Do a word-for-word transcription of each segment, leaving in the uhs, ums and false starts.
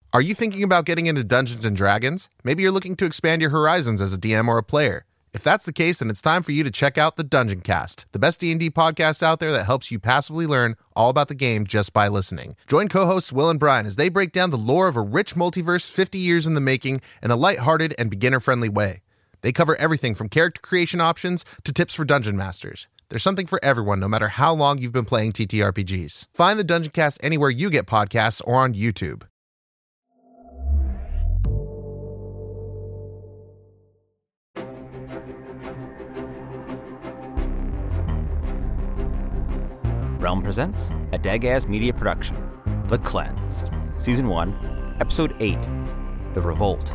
Are you thinking about getting into Dungeons and Dragons? Maybe you're looking to expand your horizons as a D M or a player. If that's the case, then it's time for you to check out the Dungeon Cast, the best D and D podcast out there that helps you passively learn all about the game just by listening. Join co-hosts Will and Brian as they break down the lore of a rich multiverse fifty years in the making in a lighthearted and beginner-friendly way. They cover everything from character creation options to tips for dungeon masters. There's something for everyone, no matter how long you've been playing T T R P Gs. Find the Dungeon Cast anywhere you get podcasts or on YouTube. Realm presents a Dagaz Media production, The Cleansed, Season one, Episode eight, The Revolt.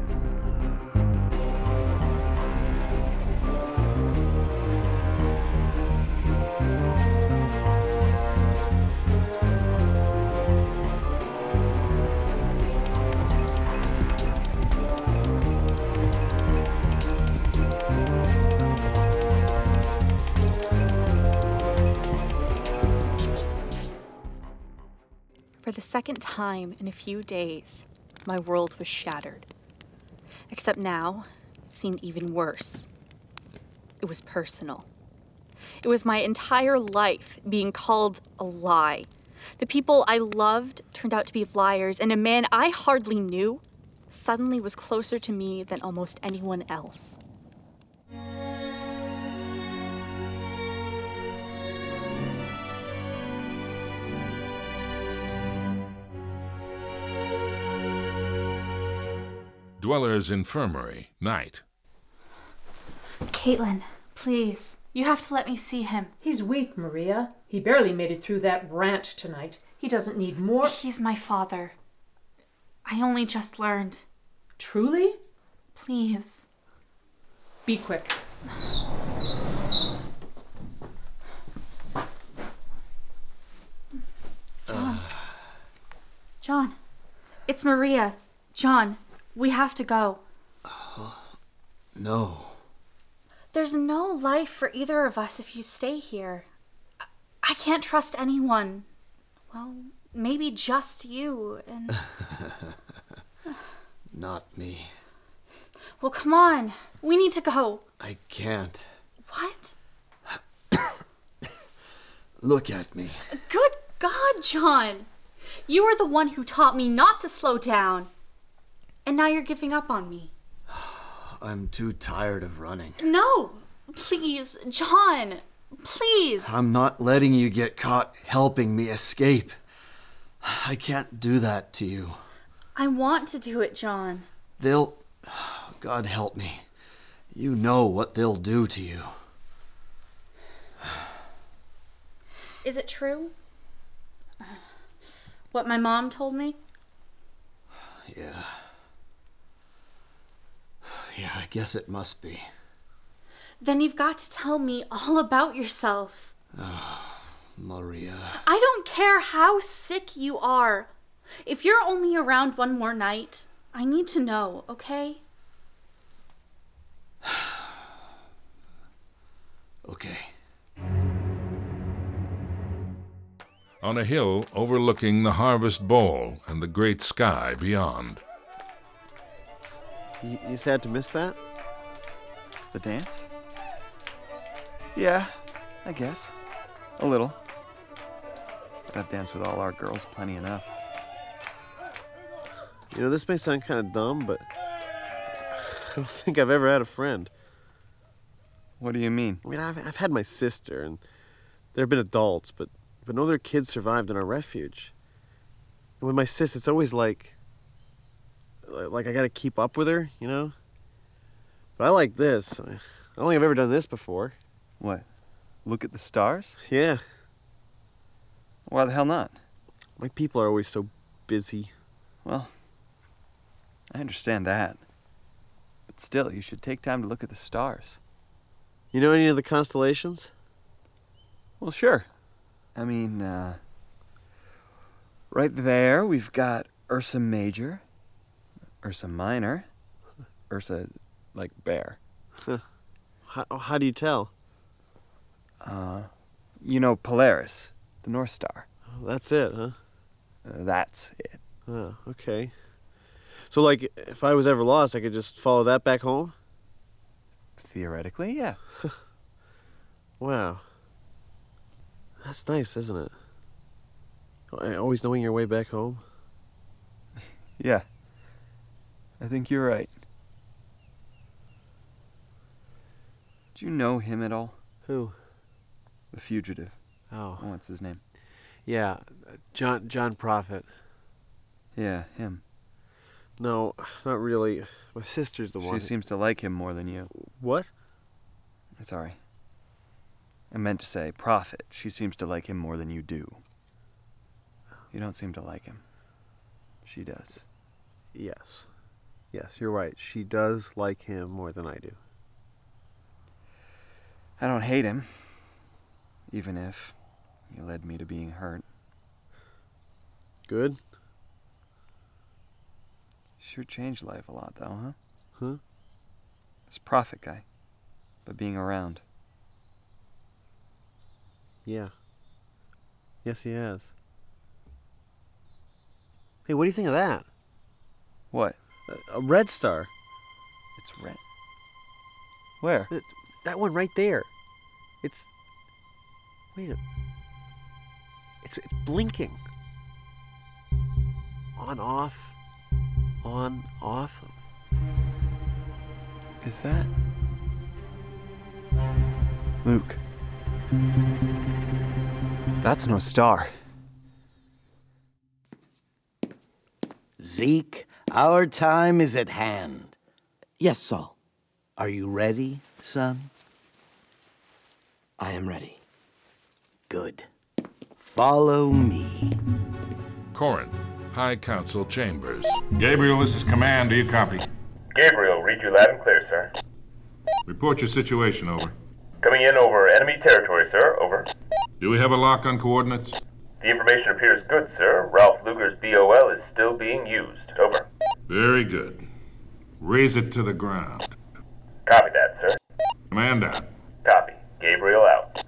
For the second time in a few days, my world was shattered. Except now, it seemed even worse. It was personal. It was my entire life being called a lie. The people I loved turned out to be liars, and a man I hardly knew suddenly was closer to me than almost anyone else. Dweller's Infirmary, night. Caitlin, please. You have to let me see him. He's weak, Maria. He barely made it through that rant tonight. He doesn't need more... He's my father. I only just learned. Truly? Please. Be quick. John. John. It's Maria. John. We have to go. Uh, no. There's no life for either of us if you stay here. I, I can't trust anyone. Well, maybe just you and... Not me. Well, come on. We need to go. I can't. What? Look at me. Good God, John. You were the one who taught me not to slow down. And now you're giving up on me. I'm too tired of running. No! Please, John! Please! I'm not letting you get caught helping me escape. I can't do that to you. I want to do it, John. They'll... God help me. You know what they'll do to you. Is it true? What my mom told me? Yeah. Yeah, I guess it must be. Then you've got to tell me all about yourself. Oh, Maria. I don't care how sick you are. If you're only around one more night, I need to know, okay? Okay. On a hill overlooking the Harvest Bowl and the great sky beyond. You, you sad to miss that? The dance? Yeah, I guess. A little. But I've danced with all our girls plenty enough. You know, this may sound kind of dumb, but I don't think I've ever had a friend. What do you mean? I mean, I've, I've had my sister, and there have been adults, but, but no other kids survived in our refuge. And with my sis, it's always like... Like I gotta keep up with her, you know? But I like this. I don't think I've ever done this before. What? Look at the stars? Yeah. Why the hell not? My people are always so busy. Well, I understand that. But still, you should take time to look at the stars. You know any of the constellations? Well, sure. I mean, uh... right there, we've got Ursa Major, Ursa Minor, Ursa, like, bear. how, how do you tell? Uh, you know Polaris, the North Star. Oh, that's it, huh? Uh, that's it. Oh, okay. So, like, if I was ever lost, I could just follow that back home? Theoretically, yeah. Wow. That's nice, isn't it? Always knowing your way back home? Yeah. I think you're right. Do you know him at all? Who? The fugitive. Oh. What's his name? Yeah, John John Prophet. Yeah, him. No, not really. My sister's the She one. She seems to like him more than you. What? Sorry. I meant to say, Prophet. She seems to like him more than you do. You don't seem to like him. She does. Yes. Yes, you're right. She does like him more than I do. I don't hate him, even if he led me to being hurt. Good? Sure changed life a lot, though, huh? Huh? This Prophet guy. But being around. Yeah. Yes, he has. Hey, what do you think of that? What? A, a red star. It's red. Where? That, that one right there. It's... Wait a... It's, it's blinking. On, off. On, off. Is that... Luke. That's no star. Zeke, our time is at hand. Yes, Saul. Are you ready, son? I am ready. Good. Follow me. Corinth, High Council Chambers. Gabriel, this is Command. Do you copy? Gabriel, read you loud and clear, sir. Report your situation, over. Coming in over enemy territory, sir. Over. Do we have a lock on coordinates? The information appears good, sir. Ralph Luger's B O L is still being used. Over. Very good. Raise it to the ground. Copy that, sir. Command out. Copy. Gabriel out.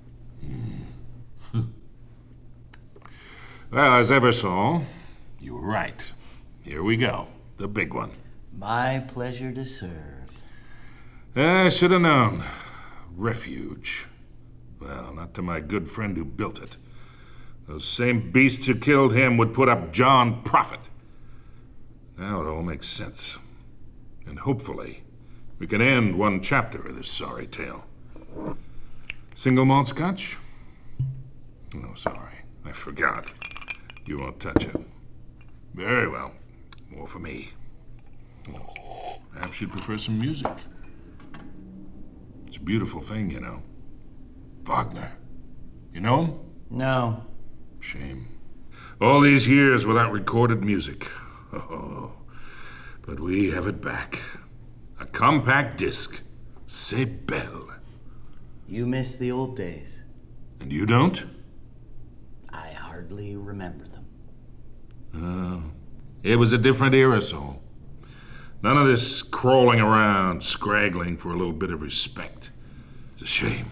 Well, as ever, Saul, you were right. Here we go. The big one. My pleasure to serve. I should have known. Refuge. Well, not to my good friend who built it. Those same beasts who killed him would put up John Prophet. Now it all makes sense. And hopefully, we can end one chapter of this sorry tale. Single malt scotch? No, sorry. I forgot. You won't touch it. Very well. More for me. Perhaps you'd prefer some music. It's a beautiful thing, you know. Wagner. You know him? No. Shame. All these years without recorded music. Oh, but we have it back. A compact disc. C'est belle. You miss the old days. And you don't? I hardly remember them. Oh. It was a different era, Saul. None of this crawling around, scraggling for a little bit of respect. It's a shame.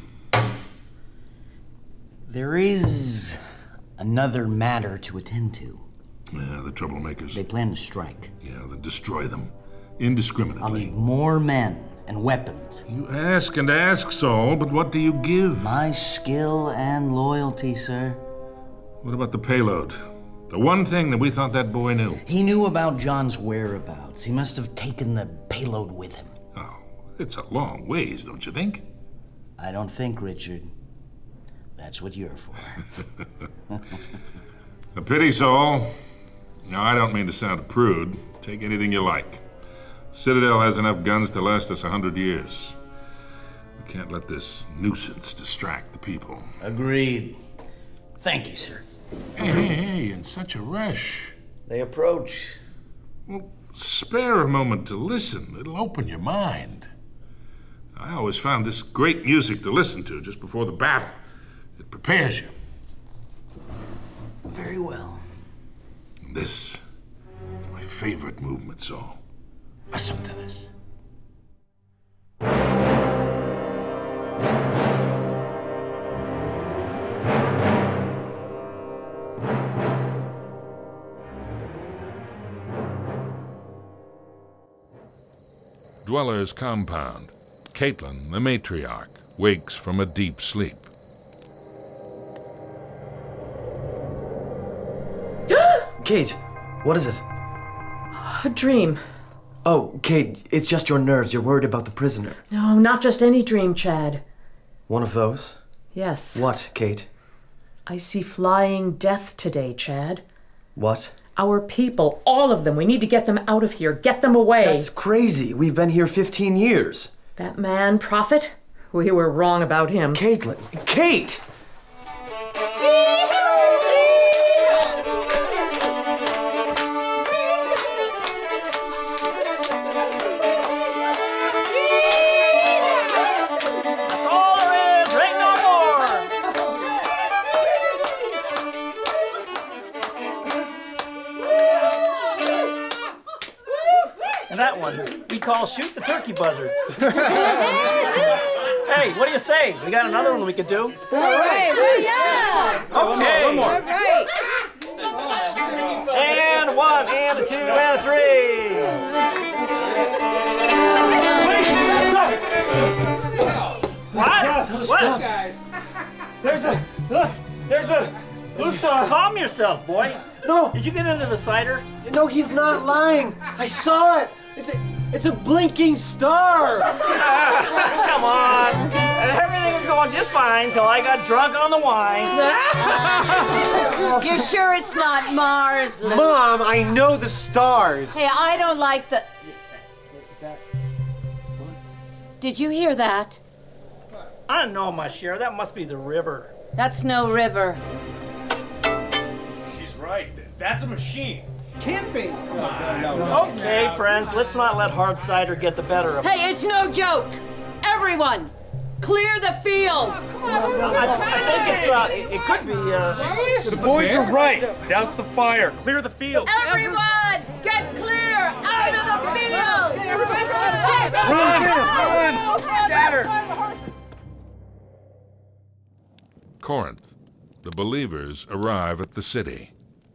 There is another matter to attend to. Yeah, the troublemakers. They plan to strike. Yeah, they'll destroy them. Indiscriminately. I'll need more men and weapons. You ask and ask, Saul, but what do you give? My skill and loyalty, sir. What about the payload? The one thing that we thought that boy knew. He knew about John's whereabouts. He must have taken the payload with him. Oh, it's a long ways, don't you think? I don't think, Richard. That's what you're for. A pity, Saul. Now, I don't mean to sound a prude. Take anything you like. Citadel has enough guns to last us a hundred years. We can't let this nuisance distract the people. Agreed. Thank you, sir. Hey, hey, hey, in such a rush. They approach. Well, spare a moment to listen. It'll open your mind. I always found this great music to listen to just before the battle. It prepares you. Very well. And this is my favorite movement, Saul. Listen to this. dweller's compound. Caitlin, the matriarch, wakes from a deep sleep. Kate, what is it? A dream. Oh, Kate, it's just your nerves. You're worried about the prisoner. No, not just any dream, Chad. One of those? Yes. What, Kate? I see flying death today, Chad. What? Our people, all of them. We need to get them out of here. Get them away. That's crazy. We've been here fifteen years. That man, Prophet? We were wrong about him. Caitlin. Kate! We call shoot the turkey buzzard. Hey, what do you say? We got another one we could do. All right, hurry up. Okay. One more, one more. All right. And a one, and a two, and a three. What? What? Guys. There's a, look, there's a, look, uh, Calm yourself, boy. No. Did you get into the cider? No, he's not lying. I saw it. It's a, it's a blinking star. Come on. Everything was going just fine till I got drunk on the wine. You're sure it's not Mars, Luke? Mom, I know the stars. Hey, I don't like the... Did you hear that? I don't know, my share. That must be the river. That's no river. She's right. That's a machine. Can't be. Okay, friends, let's not let hard cider get the better of us. Hey, it's no joke. Everyone, clear the field. I, I think it's, uh, it, it could be, uh... The boys are right. Douse the fire. Clear the field. Everyone, get clear out of the field. Run, run, scatter. Corinth. The believers arrive at the city.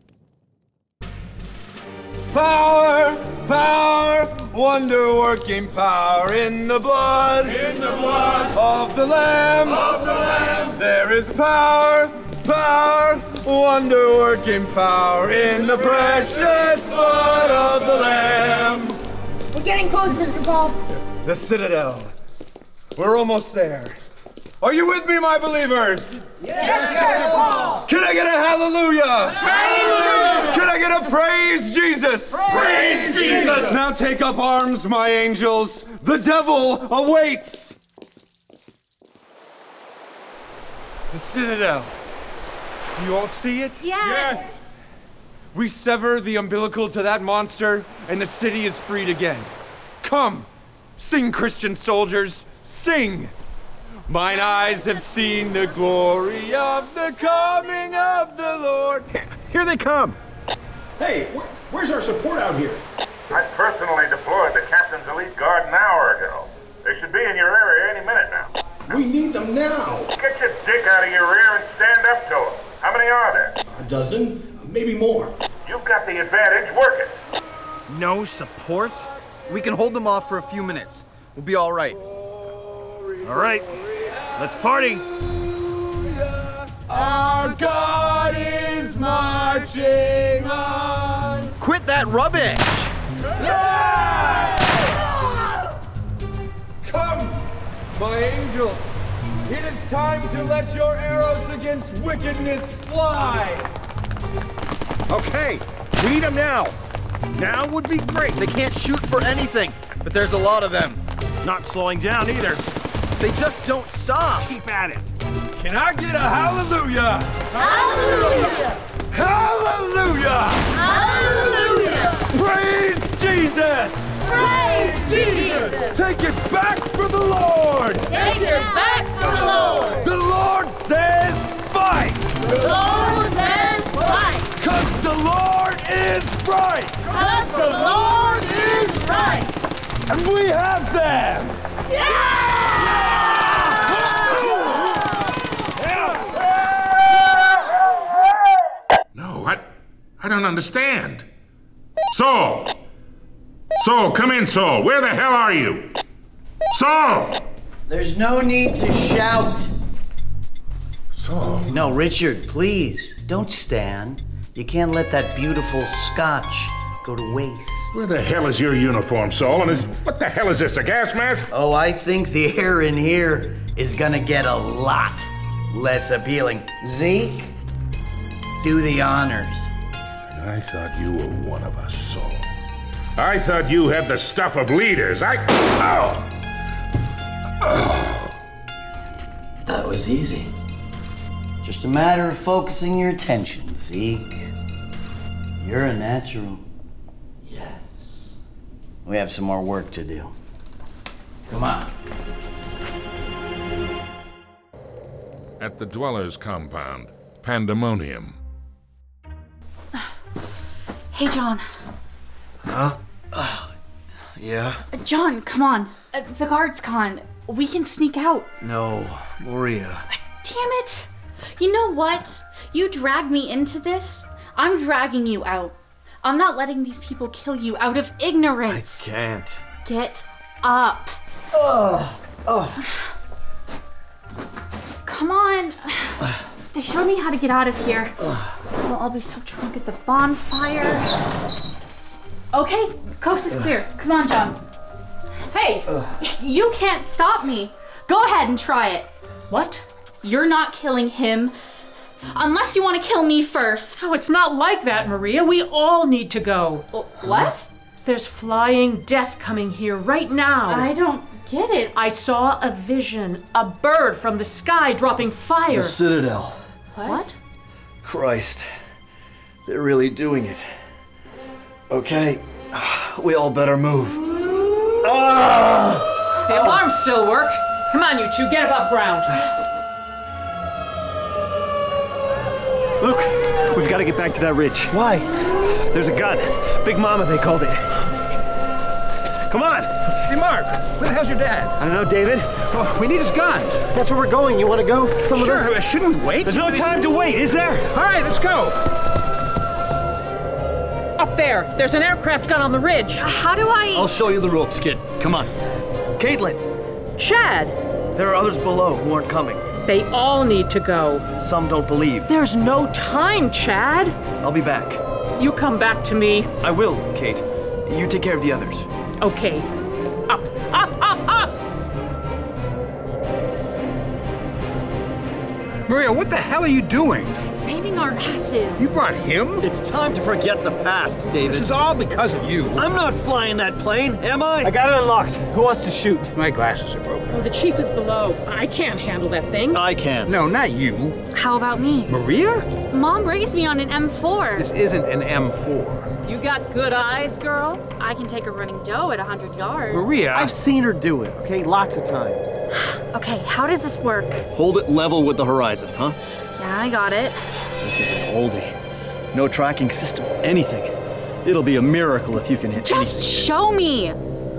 Power, power, wonder-working power in the blood, in the blood of the Lamb, of the Lamb. There is power, power, wonder-working power in the precious blood of the Lamb. We're getting close, Mister Paul. The Citadel. We're almost there. Are you with me, my believers? Yes, Mister Paul. Can I get a hallelujah? Hallelujah. Can I get a praise Jesus? Praise Jesus. Now take up arms, my angels. The devil awaits. The Citadel. Do you all see it? Yes. Yes. We sever the umbilical to that monster, and the city is freed again. Come, sing, Christian soldiers, sing. Mine eyes have seen the glory of the coming of the Lord. Here they come. Hey, wh- where's our support out here? I personally deployed the Captain's Elite Guard an hour ago. They should be in your area any minute now. We need them now. Get your dick out of your rear and stand up to them. How many are there? A dozen, maybe more. You've got the advantage. Work it. No support? We can hold them off for a few minutes. We'll be all right. All right, let's party. Our God is marching on. Quit that rubbish! Yeah! Come, my angels. It is time to let your arrows against wickedness fly. Okay, we need them now. Now would be great. They can't shoot for anything, but there's a lot of them. Not slowing down either. They just don't stop. Keep at it. Can I get a hallelujah? Hallelujah. Hallelujah! Hallelujah. Praise Jesus! Praise Jesus. Take it back for the Lord! Take it back for the Lord. The Lord says fight! The Lord says fight. Cause the Lord is right! Cause the Lord is right. And we have them! Yeah! No, I, I don't understand. So, Saul, come in, Saul. Where the hell are you? Saul! There's no need to shout. Saul? No, Richard, please, don't stand. You can't let that beautiful scotch go to waste. Where the hell is your uniform, Saul? And is, what the hell is this, a gas mask? Oh, I think the air in here is gonna get a lot less appealing. Zeke, do the honors. I thought you were one of us, Saul. I thought you had the stuff of leaders. I... Oh! Oh. That was easy. Just a matter of focusing your attention, Zeke. You're a natural. Yes. We have some more work to do. Come on. At the Dwellers compound, pandemonium. Hey, John. Huh? Uh, yeah? John, come on. Uh, the guard's gone. We can sneak out. No, Maria. Damn it. You know what? You dragged me into this. I'm dragging you out. I'm not letting these people kill you out of ignorance. I can't. Get up. Ugh. Ugh. Come on. They showed me how to get out of here. Well, I'll be so drunk at the bonfire. Okay, coast is clear. Come on, John. Hey, you can't stop me. Go ahead and try it. What? You're not killing him. Unless you want to kill me first. Oh, it's not like that, Maria. We all need to go. What? There's flying death coming here right now. I don't get it. I saw a vision. A bird from the sky dropping fire. The Citadel. What? What? Christ. They're really doing it. Okay. We all better move. Ah! The alarms still work. Come on, you two, get above ground. Luke, we've got to get back to that ridge. Why? There's a gun. Big Mama, they called it. Come on. Hey, Mark, where the hell's your dad? I don't know, David. Oh, we need his guns. That's where we're going. You want to go? Come with Sure, us. shouldn't we wait? There's no time to wait, is there? All right, let's go. Up there. There's an aircraft gun on the ridge. Uh, how do I... I'll show you the ropes, kid. Come on. Caitlin, Chad. there are others below who aren't coming. They all need to go. Some don't believe. There's no time, Chad. I'll be back. You come back to me. I will, Kate. You take care of the others. Okay. Up, up, up, up! Maria, what the hell are you doing? Saving our asses. You brought him? It's time to forget the past, David. This is all because of you. I'm not flying that plane, am I? I got it unlocked. Who wants to shoot? My glasses are broken. Oh, the chief is below. I can't handle that thing. I can. No, not you. How about me? Maria? Mom raised me on an M four. This isn't an M four. You got good eyes, girl? I can take a running doe at one hundred yards. Maria? I've seen her do it, okay? Lots of times. Okay, how does this work? Hold it level with the horizon, huh? Yeah, I got it. This is an oldie. No tracking system, anything. It'll be a miracle if you can hit Just any- show me!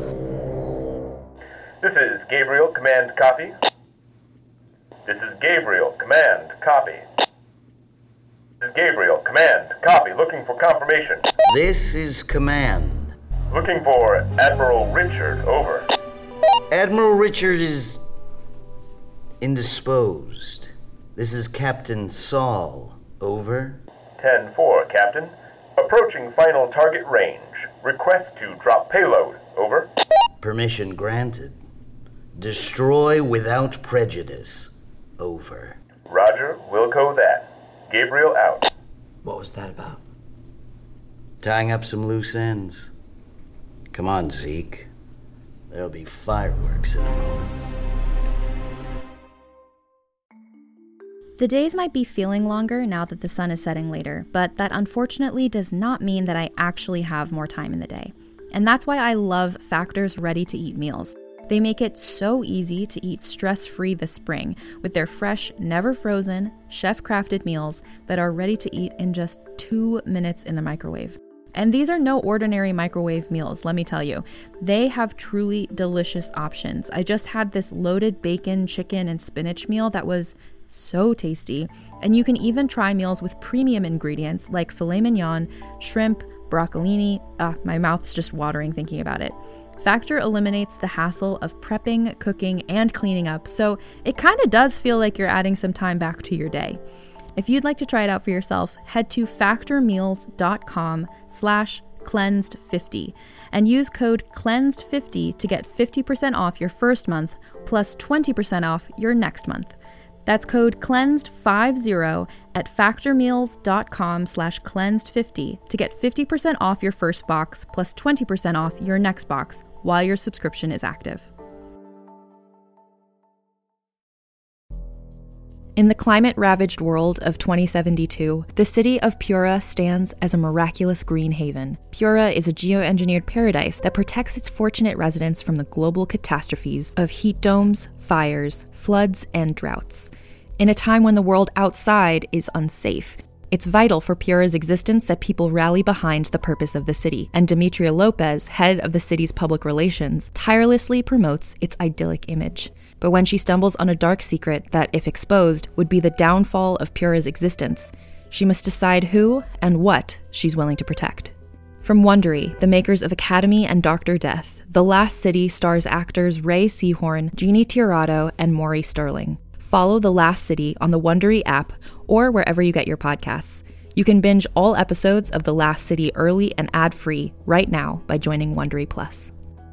This is Gabriel, command copy. This is Gabriel, command copy. This is Gabriel, command copy. Looking for confirmation. This is command. Looking for Admiral Richard, over. Admiral Richard is indisposed. This is Captain Saul, over. ten four, Captain. Approaching final target range. Request to drop payload, over. Permission granted. Destroy without prejudice, over. Roger, Wilco that. Gabriel out. What was that about? Tying up some loose ends. Come on, Zeke. There'll be fireworks in a moment. The days might be feeling longer now that the sun is setting later, but that unfortunately does not mean that I actually have more time in the day. And that's why I love Factor's ready-to-eat meals. They make it so easy to eat stress-free this spring with their fresh, never-frozen, chef-crafted meals that are ready to eat in just two minutes in the microwave. And these are no ordinary microwave meals, let me tell you. They have truly delicious options. I just had this loaded bacon, chicken, and spinach meal that was so tasty. And you can even try meals with premium ingredients like filet mignon, shrimp, broccolini. Ah, my mouth's just watering thinking about it. Factor eliminates the hassle of prepping, cooking, and cleaning up, so it kind of does feel like you're adding some time back to your day. If you'd like to try it out for yourself, head to factormeals.com slash cleansed50 and use code cleansed fifty to get fifty percent off your first month plus twenty percent off your next month. That's code cleansed fifty at factormeals.com slash cleansed50 to get fifty percent off your first box plus twenty percent off your next box while your subscription is active. In the climate-ravaged world of twenty seventy-two, the city of Piura stands as a miraculous green haven. Piura is a geoengineered paradise that protects its fortunate residents from the global catastrophes of heat domes, fires, floods, and droughts. In a time when the world outside is unsafe, it's vital for Piura's existence that people rally behind the purpose of the city, and Demetria Lopez, head of the city's public relations, tirelessly promotes its idyllic image. But when she stumbles on a dark secret that, if exposed, would be the downfall of Piura's existence, she must decide who and what she's willing to protect. From Wondery, the makers of Academy and Doctor Death, The Last City stars actors Ray Seahorn, Jeannie Tirado, and Maury Sterling. Follow The Last City on the Wondery app or wherever you get your podcasts. You can binge all episodes of The Last City early and ad-free right now by joining Wondery Plus.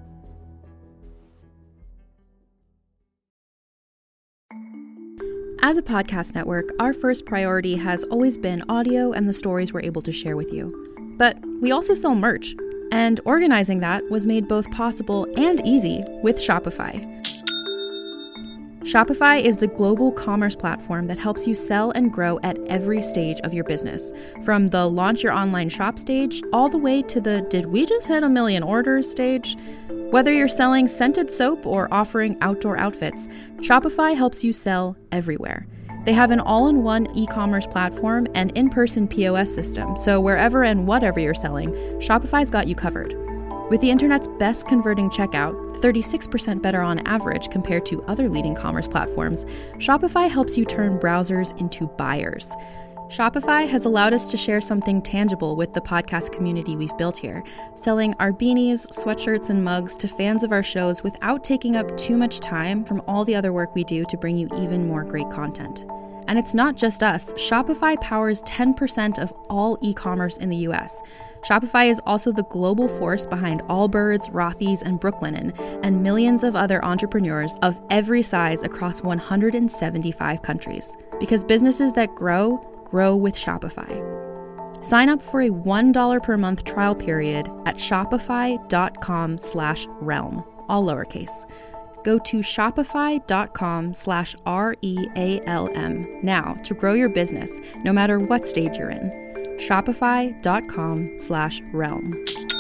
As a podcast network, our first priority has always been audio and the stories we're able to share with you. But we also sell merch, and organizing that was made both possible and easy with Shopify. Shopify is the global commerce platform that helps you sell and grow at every stage of your business, from the launch your online shop stage all the way to the did we just hit a million orders stage. Whether you're selling scented soap or offering outdoor outfits, Shopify helps you sell everywhere. They have an all-in-one e-commerce platform and in-person P O S system, so wherever and whatever you're selling, Shopify's got you covered. With the internet's best converting checkout, thirty-six percent better on average compared to other leading commerce platforms, Shopify helps you turn browsers into buyers. Shopify has allowed us to share something tangible with the podcast community we've built here, selling our beanies, sweatshirts, and mugs to fans of our shows without taking up too much time from all the other work we do to bring you even more great content. And it's not just us. Shopify powers ten percent of all e-commerce in the U S. Shopify is also the global force behind Allbirds, Rothy's, and Brooklinen, and millions of other entrepreneurs of every size across one hundred seventy-five countries. Because businesses that grow, grow with Shopify. Sign up for a one dollar per month trial period at shopify.com slash realm, all lowercase. Go to shopify.com slash R-E-A-L-M now to grow your business, no matter what stage you're in. Shopify.com slash realm.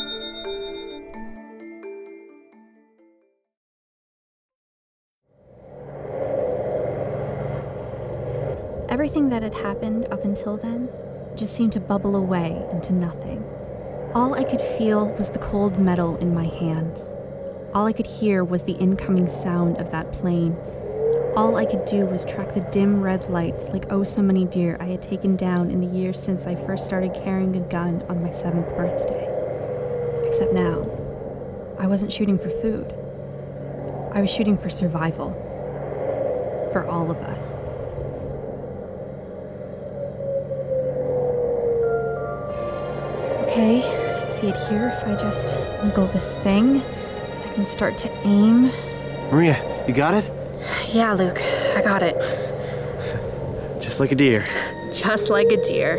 Everything that had happened up until then just seemed to bubble away into nothing. All I could feel was the cold metal in my hands. All I could hear was the incoming sound of that plane. All I could do was track the dim red lights like oh so many deer I had taken down in the years since I first started carrying a gun on my seventh birthday. Except now, I wasn't shooting for food. I was shooting for survival. For all of us. Okay, see it here? If I just wiggle this thing, I can start to aim. Maria, you got it? Yeah, Luke, I got it. Just like a deer. Just like a deer.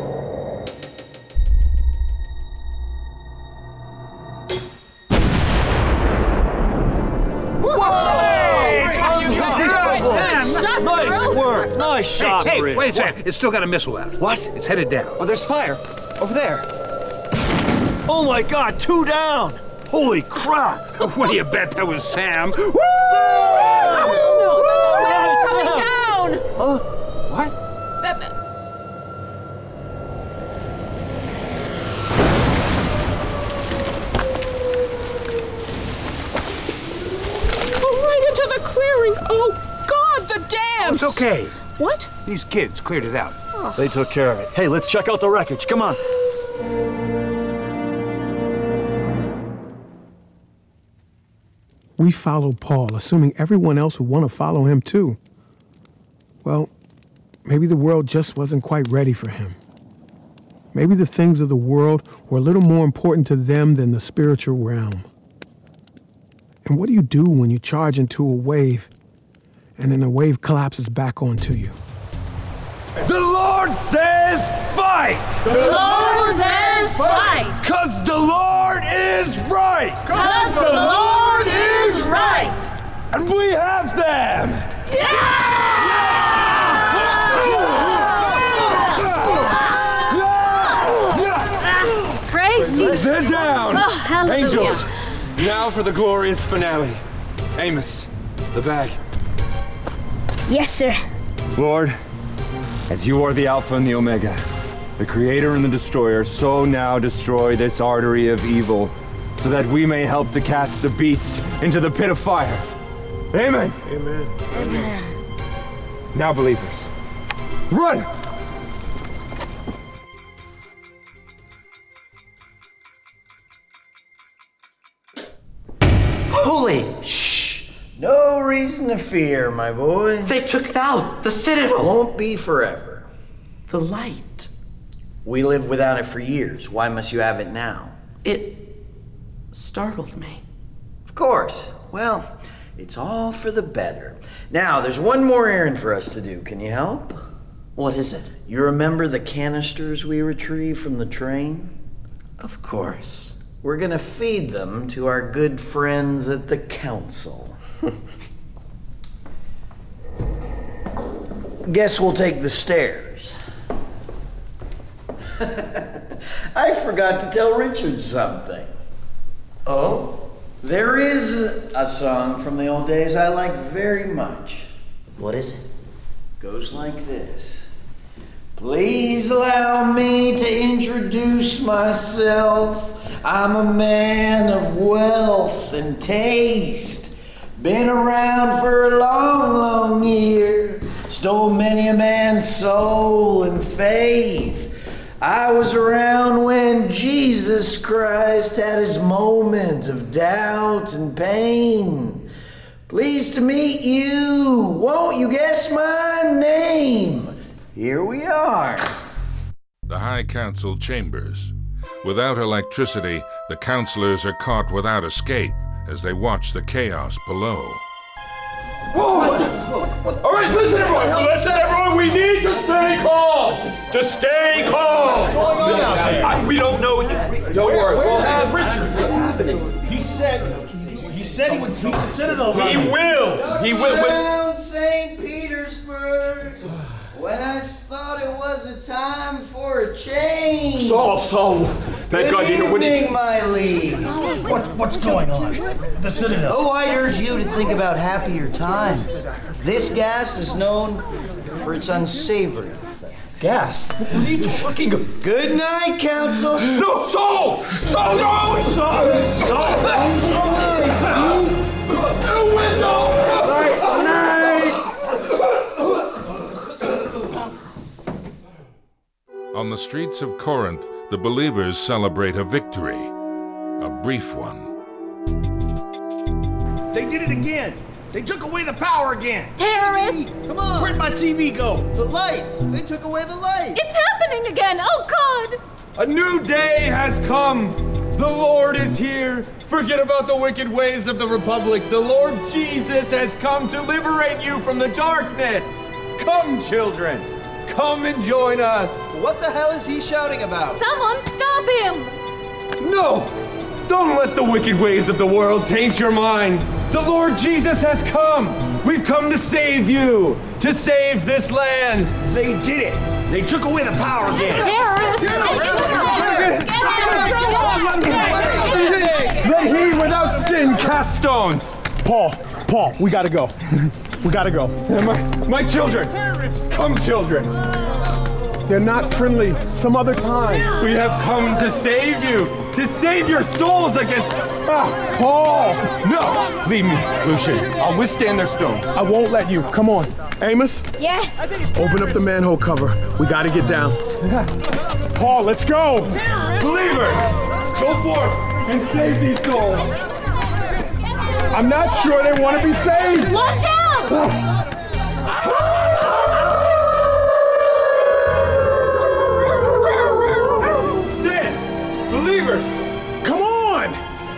Nice work! Nice shot, Hey, hey Britt. wait a second. It's still got a missile out. What? It's headed down. Oh, there's fire. Over there. Oh my god, two down! Holy crap! What do you bet that was Sam? Sam! No, no, no, it's coming down! Oh, what? That, oh, right into the clearing! Oh, God, the dams! Oh, it's okay. What? These kids cleared it out. Oh. They took care of it. Hey, let's check out the wreckage. Come on. We followed Paul, assuming everyone else would want to follow him too. Well, maybe the world just wasn't quite ready for him. Maybe the things of the world were a little more important to them than the spiritual realm. And what do you do when you charge into a wave and then the wave collapses back onto you? The Lord says fight! The Lord says fight! Cause the Lord is right! Cause the Lord is right! And we have them! Praise Jesus! Sit down! Oh, hallelujah. Angels, now for the glorious finale. Amos, the bag. Yes, sir. Lord, as you are the Alpha and the Omega, the Creator and the Destroyer, so now destroy this artery of evil, so that we may help to cast the beast into the pit of fire. Amen. Amen. Amen. Now, believers, run! Holy! Shh! No reason to fear, my boy. They took it out. The citadel won't be forever. The light. We lived without it for years. Why must you have it now? It startled me. Of course. Well, it's all for the better. Now, there's one more errand for us to do. Can you help? What is it? You remember the canisters we retrieved from the train? Of course. We're gonna feed them to our good friends at the council. Guess we'll take the stairs. I forgot to tell Richard something. Oh? There is a song from the old days I like very much. What is it? Goes like this. Please allow me to introduce myself. I'm a man of wealth and taste. Been around for a long, long year. Stole many a man's soul and faith. I was around when Jesus Christ had his moment of doubt and pain. Pleased to meet you. Won't you guess my name? Here we are. The High Council chambers. Without electricity, the councilors are caught without escape as they watch the chaos below. Whoa! All right, listen, everyone! Listen, everyone! We need to stay calm! To stay calm! I, we don't know yet. Don't worry. We'll have Richard. What's happening? He said. He said he would keep the citadel. He will. He will. Around Saint Petersburg. When I thought it was a time for a change. So, so, thank God you Good evening, my lead. What, what's going on? The citadel. Oh, I urge you to think about happier times. This gas is known for its unsavory. Gas? What are you talking about? Good night, Council. No, so! So, no! So! So! The window! Good night! On the streets of Corinth, the believers celebrate a victory, a brief one. They did it again. They took away the power again. Terrorists! Come on. Where'd my T V go? The lights! They took away the lights! It's happening again! Oh, God! A new day has come. The Lord is here. Forget about the wicked ways of the Republic. The Lord Jesus has come to liberate you from the darkness. Come, children. Come and join us. What the hell is he shouting about? Someone stop him! No! Don't let the wicked ways of the world taint your mind. The Lord Jesus has come. We've come to save you, to save this land. They did it. They took away the power again. Terrorists! Let he without sin cast stones. Paul, Paul, we gotta go. We gotta go. My, my children. Come, children. They're not friendly. Some other time. We have come to save you, to save your souls against... Ah, Paul! No! Leave me, Lucian. I'll withstand their stones. I won't let you. Come on. Amos? Yeah? Open up the manhole cover. We gotta get down. Paul, let's go! Believers, go forth and save these souls. I'm not sure they want to be saved. Watch out! Stand! Believers! Come on!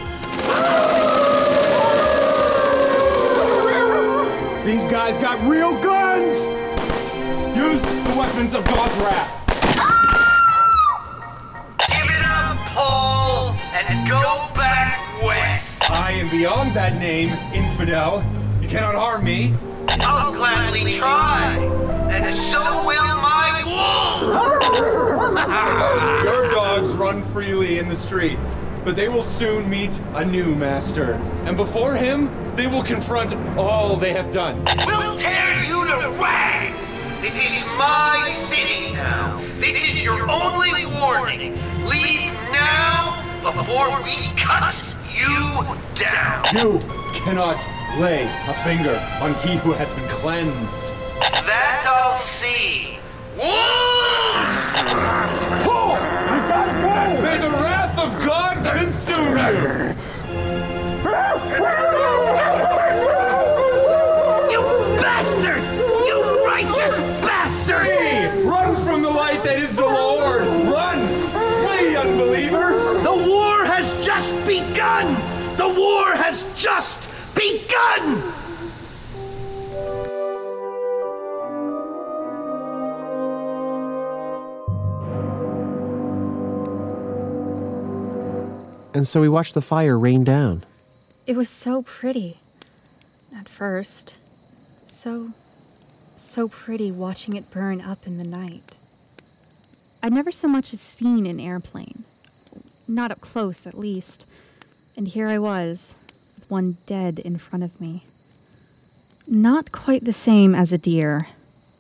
These guys got real guns! Use the weapons of God's wrath. Give it up, Paul, and go back west. I am beyond that name, infidel. You cannot harm me. I'll gladly try, and so will my wolves. Your dogs run freely in the street, but they will soon meet a new master. And before him, they will confront all they have done. We'll tear you to rags. This is my city now. This is your only warning. Leave now before we cut you down. You cannot lay a finger on he who has been cleansed. That I'll see. Wolves! Paul! You gotta go! May the wrath of God consume you! You bastard! You righteous bastard! Flee! Run from the light that is the Lord! Run! Flee, unbeliever! The war has just begun! The war has just begun! And so we watched the fire rain down. It was so pretty. At first. So, so pretty watching it burn up in the night. I'd never so much as seen an airplane. Not up close, at least. And here I was, with one dead in front of me. Not quite the same as a deer.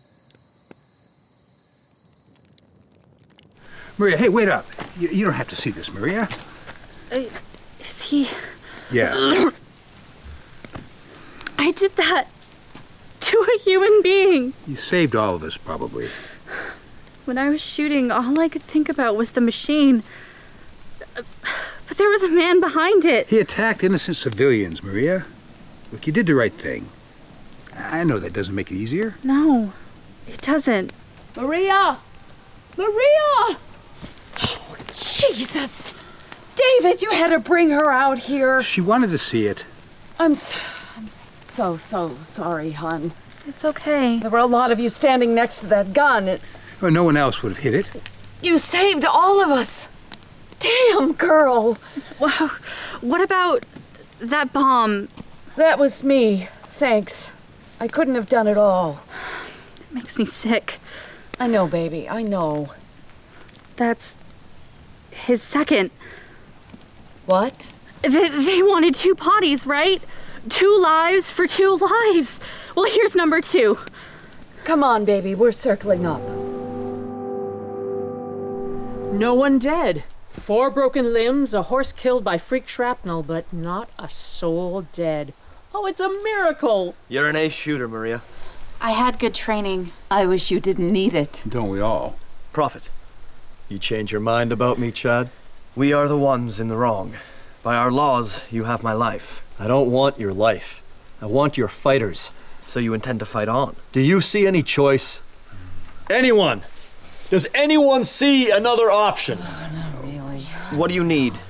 Maria, hey, wait up. You, you don't have to see this, Maria. Uh, is he... Yeah. I did that to a human being. You saved all of us, probably. When I was shooting, all I could think about was the machine. But there was a man behind it. He attacked innocent civilians, Maria. Look, you did the right thing. I know that doesn't make it easier. No, it doesn't. Maria! Maria! Oh, Jesus! David, you had to bring her out here. She wanted to see it. I'm so, I'm so, so sorry, hon. It's okay. There were a lot of you standing next to that gun. It, Well, no one else would have hit it. you saved all of us. Damn, girl. Wow. What about that bomb? That was me. Thanks. I couldn't have done it all. It makes me sick. I know, baby. I know. That's his second. What? They, they wanted two potties, right? Two lives for two lives. Well, here's number two. Come on, baby. We're circling up. No one dead. Four broken limbs, a horse killed by freak shrapnel, but not a soul dead. Oh, it's a miracle! You're an ace shooter, Maria. I had good training. I wish you didn't need it. Don't we all? Prophet, You change your mind about me, Chad? we are the ones in the wrong. By our laws, you have my life. I don't want your life. I want your fighters. So you intend to fight on? Do you see any choice? Anyone? Does anyone see another option? Oh, not really. What do you need?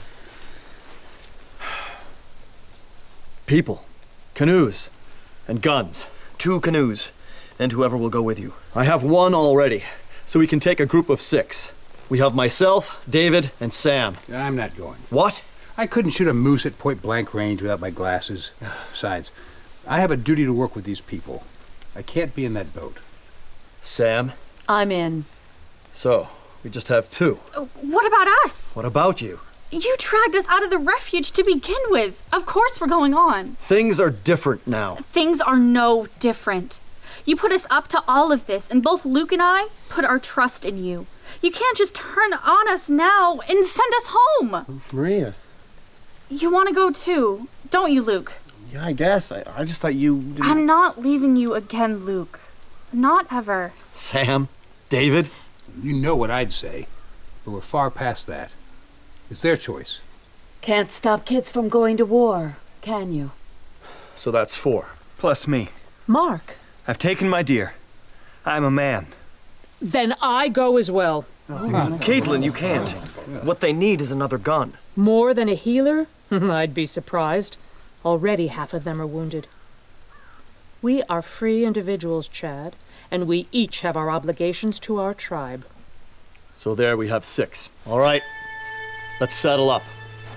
People, canoes, and guns. Two canoes, and whoever will go with you. I have one already, so we can take a group of six. We have myself, David, and Sam. I'm not going. What? I couldn't shoot a moose at point blank range without my glasses. Besides, I have a duty to work with these people. I can't be in that boat. Sam? I'm in. So, we just have two. What about us? What about you? You dragged us out of the refuge to begin with. Of course we're going on. Things are different now. Things are no different. You put us up to all of this, and both Luke and I put our trust in you. You can't just turn on us now and send us home. Maria. You want to go too, don't you, Luke? Yeah, I guess. I, I just thought you didn't... I'm not leaving you again, Luke. Not ever. Sam? David? You know what I'd say, but we're far past that. It's their choice. Can't stop kids from going to war, can you? So that's four. Plus me. Mark. I've taken my deer. I'm a man. Then I go as well. Oh, Caitlin, you can't. What they need is another gun. More than a healer? I'd be surprised. Already half of them are wounded. We are free individuals, Chad, and we each have our obligations to our tribe. So there we have six. All right, let's saddle up.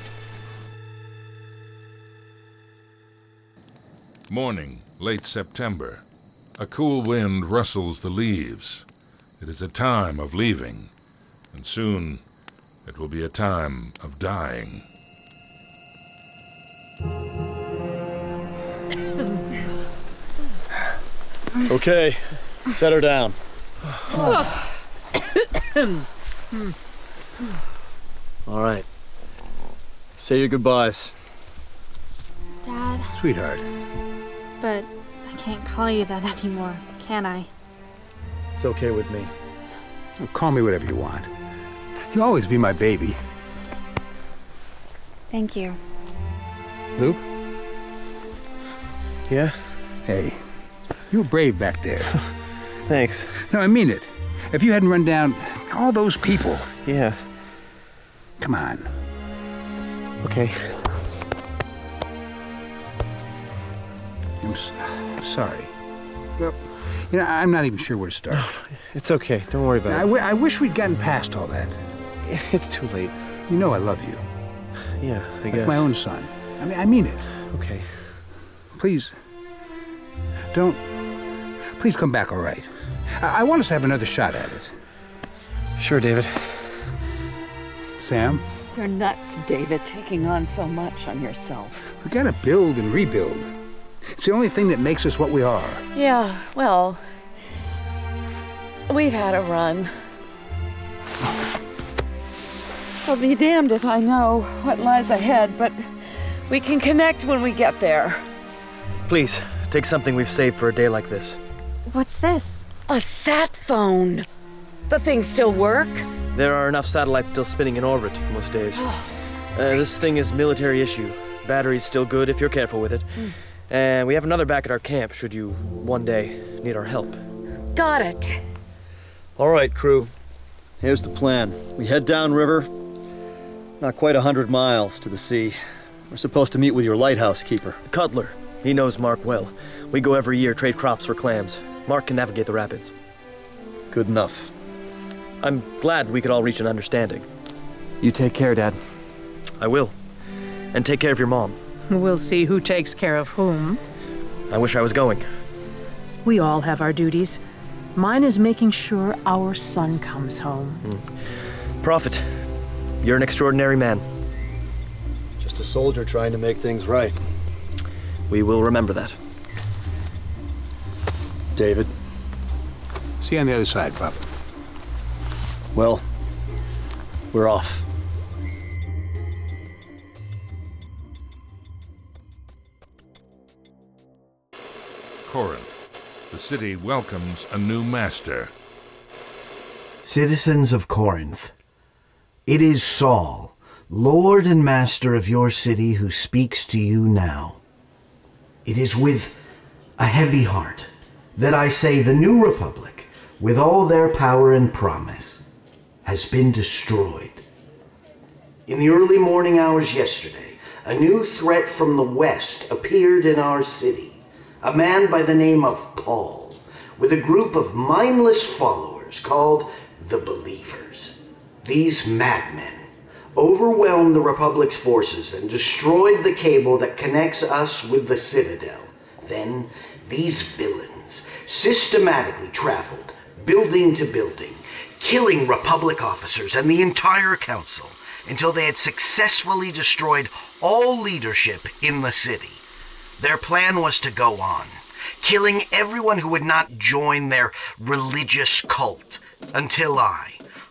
Morning, late September. A cool wind rustles the leaves. It is a time of leaving, and soon it will be a time of dying. Okay, set her down. All right. Say your goodbyes. Dad. Sweetheart. But I can't call you that anymore, can I? It's okay with me. Oh, call me whatever you want. You'll always be my baby. Thank you. Luke? Yeah? Hey, you were brave back there. Thanks. No, I mean it. If you hadn't run down all those people. Yeah. Come on. Okay. I'm s- sorry. Well, you know, I'm not even sure where to start. No, it's okay. Don't worry about I, it. w- I wish we'd gotten past all that. It's too late. You know I love you. Yeah, I like guess. my own son. I mean, I mean it. Okay. Please, don't. Please come back, all right? I, I want us to have another shot at it. Sure, David. Sam? You're nuts, David, taking on so much on yourself. We gotta build and rebuild. It's the only thing that makes us what we are. Yeah, well, we've had a run. I'll be damned if I know what lies ahead, but we can connect when we get there. Please, take something we've saved for a day like this. What's this? A sat phone. The things still work? There are enough satellites still spinning in orbit most days. uh, this thing is military issue. Battery's still good if you're careful with it. Mm. And we have another back at our camp should you one day need our help. Got it. All right, crew. Here's the plan. We head downriver, not quite a hundred miles to the sea. We're supposed to meet with your lighthouse keeper, Cutler. He knows Mark well. We go every year, trade crops for clams. Mark can navigate the rapids. Good enough. I'm glad we could all reach an understanding. You take care, Dad. I will. And take care of your mom. We'll see who takes care of whom. I wish I was going. We all have our duties. Mine is making sure our son comes home. Mm. Prophet, you're an extraordinary man. Just a soldier trying to make things right. We will remember that. David. See you on the other side, Prophet. Well, we're off. Corinth. The city welcomes a new master. Citizens of Corinth, it is Saul, Lord and Master of your city, who speaks to you now. It is with a heavy heart that I say the New Republic, with all their power and promise, has been destroyed. In the early morning hours yesterday, a new threat from the west appeared in our city. A man by the name of Paul, with a group of mindless followers called the Believers. These madmen overwhelmed the Republic's forces and destroyed the cable that connects us with the Citadel. Then, these villains systematically traveled building to building, killing Republic officers and the entire council until they had successfully destroyed all leadership in the city. Their plan was to go on, killing everyone who would not join their religious cult, until I,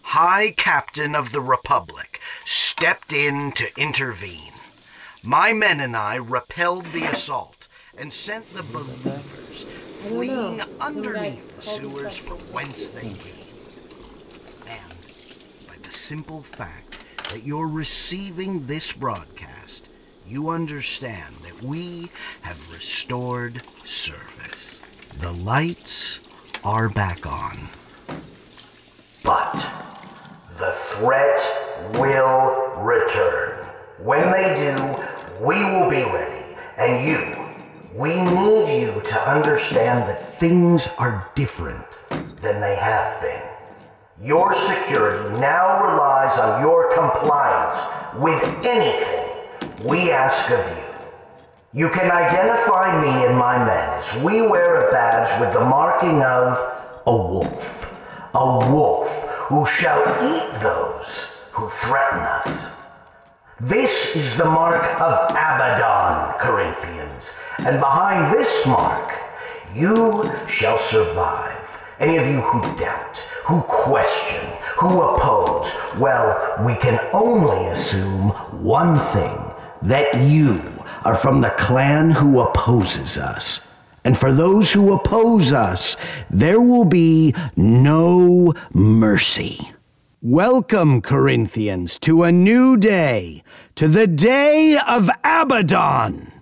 High Captain of the Republic, stepped in to intervene. My men and I repelled the assault and sent the believers fleeing underneath the sewers from whence they came. And by the simple fact that you're receiving this broadcast, you understand that we have restored service. The lights are back on. But the threat will return. When they do, we will be ready. And you, we need you to understand that things are different than they have been. Your security now relies on your compliance with anything we ask of you. You can identify me and my men as we wear a badge with the marking of a wolf. A wolf who shall eat those who threaten us. This is the mark of Abaddon, Corinthians, and behind this mark, you shall survive. Any of you who doubt, who question, who oppose, well, we can only assume one thing, that you are from the clan who opposes us. And for those who oppose us, there will be no mercy. Welcome, Corinthians, to a new day, to the day of Abaddon.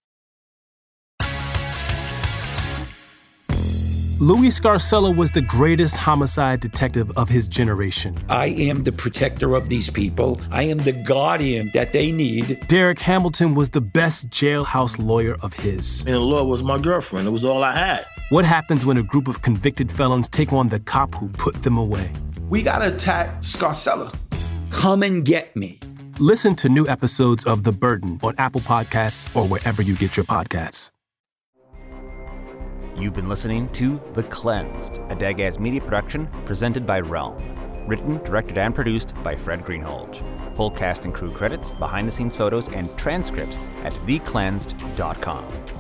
Louis Scarcella was the greatest homicide detective of his generation. I am the protector of these people. I am the guardian that they need. Derek Hamilton was the best jailhouse lawyer of his. And the law was my girlfriend. It was all I had. What happens when a group of convicted felons take on the cop who put them away? We gotta attack Scarcella. Come and get me. Listen to new episodes of The Burden on Apple Podcasts or wherever you get your podcasts. You've been listening to The Cleansed, a Dagaz media production presented by Realm. Written, directed, and produced by Fred Greenhalgh. Full cast and crew credits, behind-the-scenes photos, and transcripts at the cleansed dot com.